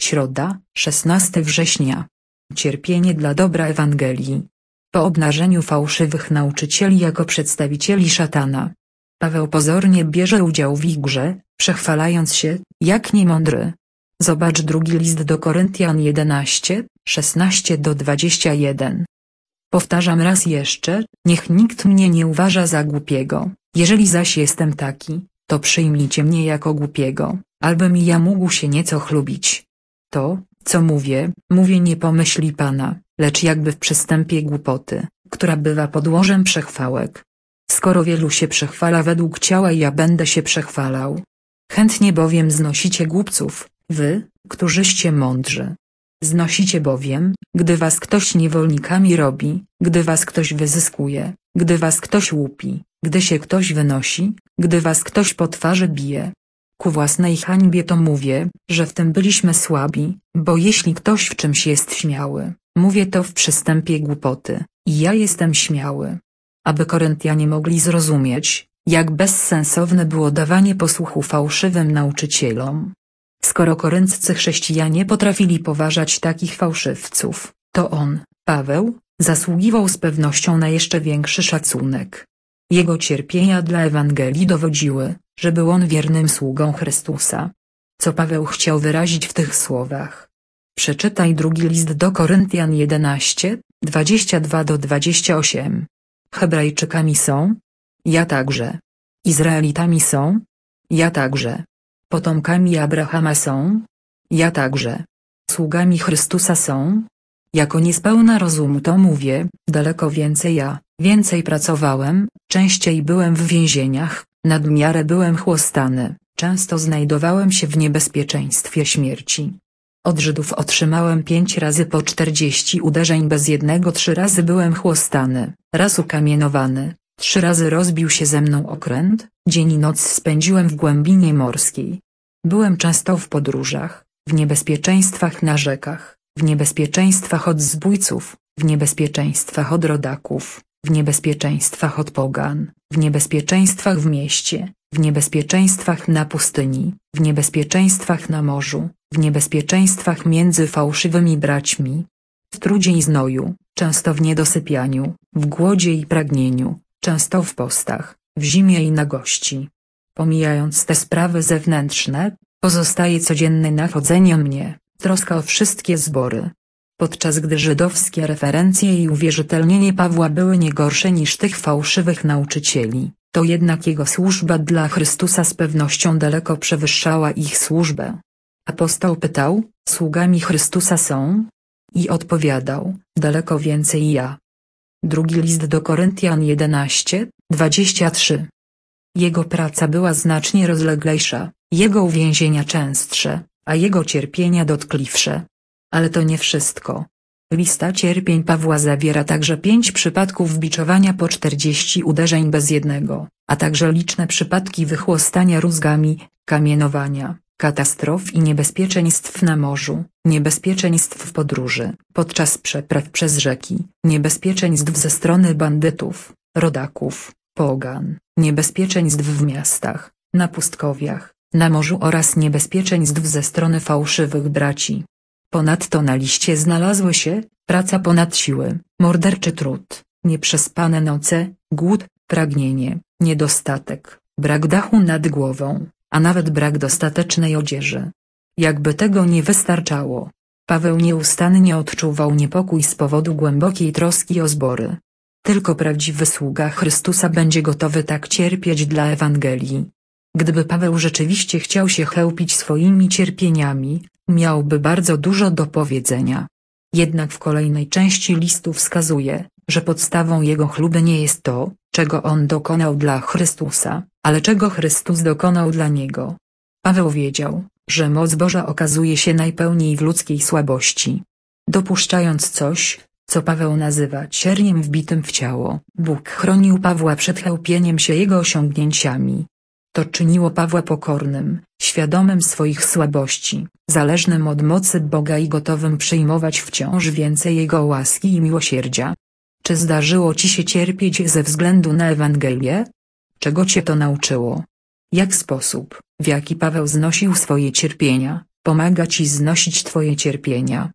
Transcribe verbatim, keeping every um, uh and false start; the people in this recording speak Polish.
Środa, szesnastego września. Cierpienie dla dobra Ewangelii. Po obnażeniu fałszywych nauczycieli jako przedstawicieli szatana, Paweł pozornie bierze udział w ich grze, przechwalając się, jak niemądry. Zobacz drugi list do Koryntian jedenaście, szesnaście do dwudziestu jeden. Powtarzam raz jeszcze, niech nikt mnie nie uważa za głupiego, jeżeli zaś jestem taki, to przyjmijcie mnie jako głupiego, albym i ja mógł się nieco chlubić. To, co mówię, mówię nie po myśli Pana, lecz jakby w przystępie głupoty, która bywa podłożem przechwałek. Skoro wielu się przechwala według ciała, ja będę się przechwalał. Chętnie bowiem znosicie głupców, wy, którzyście mądrzy. Znosicie bowiem, gdy was ktoś niewolnikami robi, gdy was ktoś wyzyskuje, gdy was ktoś łupi, gdy się ktoś wynosi, gdy was ktoś po twarzy bije. Ku własnej hańbie to mówię, że w tym byliśmy słabi, bo jeśli ktoś w czymś jest śmiały, mówię to w przystępie głupoty, i ja jestem śmiały. Aby Koryntianie mogli zrozumieć, jak bezsensowne było dawanie posłuchu fałszywym nauczycielom. Skoro korynccy chrześcijanie potrafili poważać takich fałszywców, to on, Paweł, zasługiwał z pewnością na jeszcze większy szacunek. Jego cierpienia dla Ewangelii dowodziły, że był on wiernym sługą Chrystusa. Co Paweł chciał wyrazić w tych słowach? Przeczytaj drugi list do Koryntian jedenaście, dwadzieścia dwa do dwudziestu ośmiu. Hebrajczykami są? Ja także. Izraelitami są? Ja także. Potomkami Abrahama są? Ja także. Sługami Chrystusa są? Jako niespełna rozumu to mówię, daleko więcej ja, więcej pracowałem, częściej byłem w więzieniach, nadmiarę byłem chłostany, często znajdowałem się w niebezpieczeństwie śmierci. Od Żydów otrzymałem pięć razy po czterdzieści uderzeń bez jednego, trzy razy byłem chłostany, raz ukamienowany, trzy razy rozbił się ze mną okręt, dzień i noc spędziłem w głębinie morskiej. Byłem często w podróżach, w niebezpieczeństwach na rzekach, w niebezpieczeństwach od zbójców, w niebezpieczeństwach od rodaków, w niebezpieczeństwach od pogan, w niebezpieczeństwach w mieście, w niebezpieczeństwach na pustyni, w niebezpieczeństwach na morzu, w niebezpieczeństwach między fałszywymi braćmi, w trudzie i znoju, często w niedosypianiu, w głodzie i pragnieniu, często w postach, w zimie i nagości. Pomijając te sprawy zewnętrzne, pozostaje codzienne nachodzenie mnie, troska o wszystkie zbory. Podczas gdy żydowskie referencje i uwierzytelnienie Pawła były nie gorsze niż tych fałszywych nauczycieli, to jednak jego służba dla Chrystusa z pewnością daleko przewyższała ich służbę. Apostoł pytał, sługami Chrystusa są? I odpowiadał, daleko więcej ja. Drugi list do Koryntian jedenaście, dwadzieścia trzy. Jego praca była znacznie rozleglejsza, jego uwięzienia częstsze, a jego cierpienia dotkliwsze. Ale to nie wszystko. Lista cierpień Pawła zawiera także pięć przypadków biczowania po czterdzieści uderzeń bez jednego, a także liczne przypadki wychłostania rózgami, kamienowania, katastrof i niebezpieczeństw na morzu, niebezpieczeństw w podróży, podczas przepraw przez rzeki, niebezpieczeństw ze strony bandytów, rodaków, pogan, niebezpieczeństw w miastach, na pustkowiach, na morzu oraz niebezpieczeństw ze strony fałszywych braci. Ponadto na liście znalazły się praca ponad siły, morderczy trud, nieprzespane noce, głód, pragnienie, niedostatek, brak dachu nad głową, a nawet brak dostatecznej odzieży. Jakby tego nie wystarczało, Paweł nieustannie odczuwał niepokój z powodu głębokiej troski o zbory. Tylko prawdziwy sługa Chrystusa będzie gotowy tak cierpieć dla Ewangelii. Gdyby Paweł rzeczywiście chciał się chełpić swoimi cierpieniami, miałby bardzo dużo do powiedzenia. Jednak w kolejnej części listu wskazuje, że podstawą jego chluby nie jest to, czego on dokonał dla Chrystusa, ale czego Chrystus dokonał dla niego. Paweł wiedział, że moc Boża okazuje się najpełniej w ludzkiej słabości. Dopuszczając coś, co Paweł nazywa cierniem wbitym w ciało, Bóg chronił Pawła przed chełpieniem się jego osiągnięciami. To czyniło Pawła pokornym, świadomym swoich słabości, zależnym od mocy Boga i gotowym przyjmować wciąż więcej Jego łaski i miłosierdzia. Czy zdarzyło ci się cierpieć ze względu na Ewangelię? Czego cię to nauczyło? Jak sposób, w jaki Paweł znosił swoje cierpienia, Pomaga ci znosić twoje cierpienia.